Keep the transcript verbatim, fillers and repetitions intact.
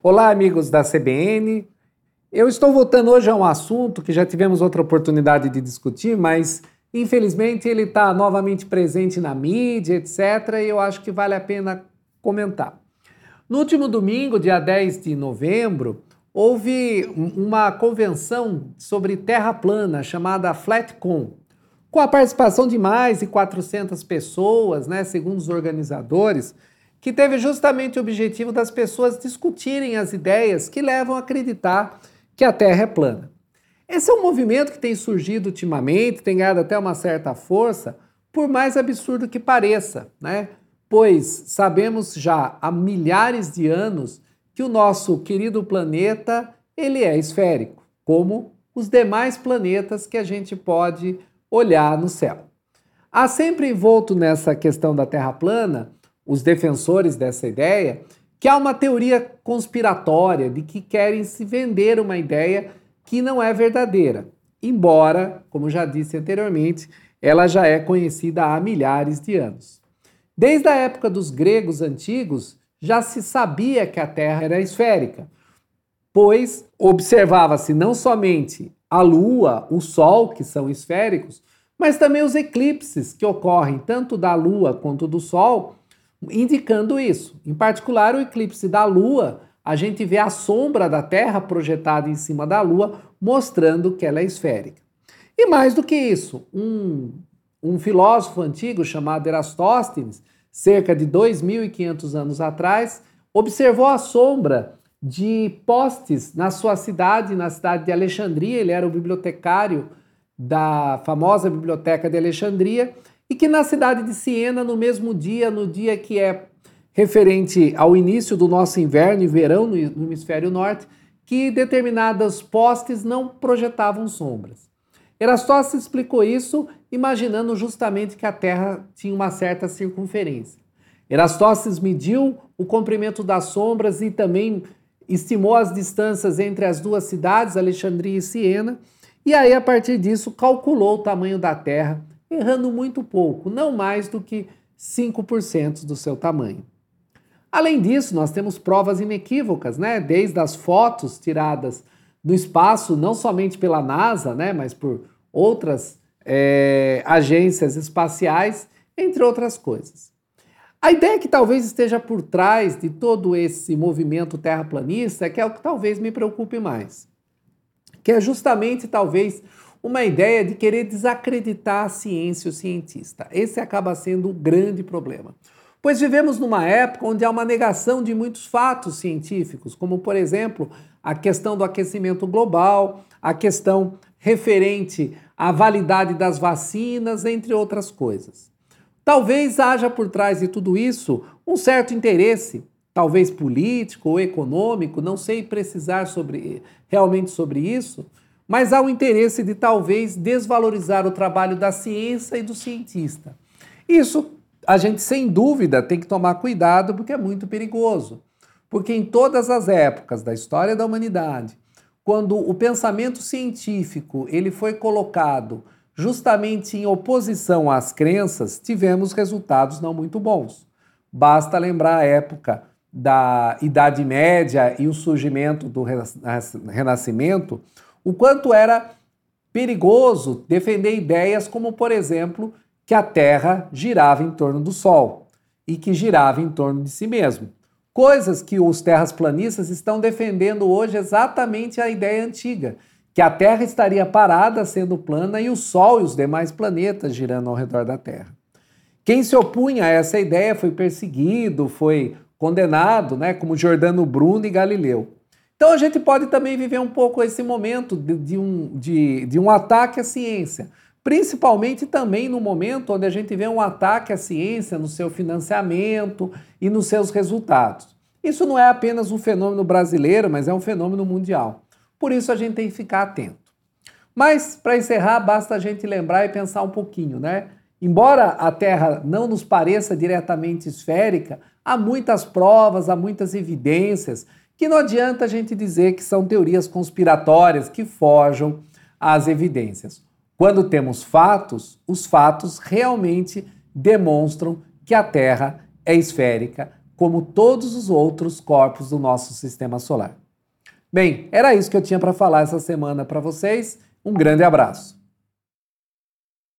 Olá, amigos da C B N. Eu estou voltando hoje a um assunto que já tivemos outra oportunidade de discutir, mas infelizmente ele está novamente presente na mídia, etcétera, e eu acho que vale a pena comentar. No último domingo, dia dez de novembro, houve uma convenção sobre terra plana chamada FlatCon, com a participação de mais de quatrocentas pessoas, né, segundo os organizadores, que teve justamente o objetivo das pessoas discutirem as ideias que levam a acreditar que a Terra é plana. Esse é um movimento que tem surgido ultimamente, tem ganhado até uma certa força, por mais absurdo que pareça, né? Pois sabemos já há milhares de anos que o nosso querido planeta ele é esférico, como os demais planetas que a gente pode olhar no céu. Há sempre envolto nessa questão da Terra plana os defensores dessa ideia, que há uma teoria conspiratória de que querem se vender uma ideia que não é verdadeira, embora, como já disse anteriormente, ela já é conhecida há milhares de anos. Desde a época dos gregos antigos, já se sabia que a Terra era esférica, pois observava-se não somente a Lua, o Sol, que são esféricos, mas também os eclipses que ocorrem tanto da Lua quanto do Sol, indicando isso. Em particular, o eclipse da Lua, a gente vê a sombra da Terra projetada em cima da Lua, mostrando que ela é esférica. E mais do que isso, um, um filósofo antigo chamado Eratóstenes, cerca de dois mil e quinhentos anos atrás, observou a sombra de postes na sua cidade, na cidade de Alexandria. Ele era o bibliotecário da famosa Biblioteca de Alexandria, e que na cidade de Siena, no mesmo dia, no dia que é referente ao início do nosso inverno e verão no hemisfério norte, que determinados postes não projetavam sombras. Eratóstenes explicou isso imaginando justamente que a Terra tinha uma certa circunferência. Eratóstenes mediu o comprimento das sombras e também estimou as distâncias entre as duas cidades, Alexandria e Siena, e aí a partir disso calculou o tamanho da Terra, errando muito pouco, não mais do que cinco por cento do seu tamanho. Além disso, nós temos provas inequívocas, né? Desde as fotos tiradas no espaço, não somente pela NASA, né? Mas por outras é, agências espaciais, entre outras coisas. A ideia que talvez esteja por trás de todo esse movimento terraplanista é que é o que talvez me preocupe mais, que é justamente, talvez, uma ideia de querer desacreditar a ciência e o cientista. Esse acaba sendo o grande problema. Pois vivemos numa época onde há uma negação de muitos fatos científicos, como, por exemplo, a questão do aquecimento global, a questão referente à validade das vacinas, entre outras coisas. Talvez haja por trás de tudo isso um certo interesse, talvez político ou econômico, não sei precisar sobre, realmente sobre isso, mas há o interesse de talvez desvalorizar o trabalho da ciência e do cientista. Isso a gente, sem dúvida, tem que tomar cuidado porque é muito perigoso. Porque em todas as épocas da história da humanidade, quando o pensamento científico ele foi colocado justamente em oposição às crenças, tivemos resultados não muito bons. Basta lembrar a época da Idade Média e o surgimento do Renascimento, o quanto era perigoso defender ideias como, por exemplo, que a Terra girava em torno do Sol e que girava em torno de si mesmo. Coisas que os terraplanistas estão defendendo hoje exatamente a ideia antiga, que a Terra estaria parada sendo plana e o Sol e os demais planetas girando ao redor da Terra. Quem se opunha a essa ideia foi perseguido, foi condenado, né, como Giordano Bruno e Galileu. Então a gente pode também viver um pouco esse momento de, de, um, de, de um ataque à ciência, principalmente também no momento onde a gente vê um ataque à ciência no seu financiamento e nos seus resultados. Isso não é apenas um fenômeno brasileiro, mas é um fenômeno mundial. Por isso a gente tem que ficar atento. Mas, para encerrar, basta a gente lembrar e pensar um pouquinho, né? Embora a Terra não nos pareça diretamente esférica, há muitas provas, há muitas evidências que não adianta a gente dizer que são teorias conspiratórias que forjam às evidências. Quando temos fatos, os fatos realmente demonstram que a Terra é esférica, como todos os outros corpos do nosso sistema solar. Bem, era isso que eu tinha para falar essa semana para vocês. Um grande abraço.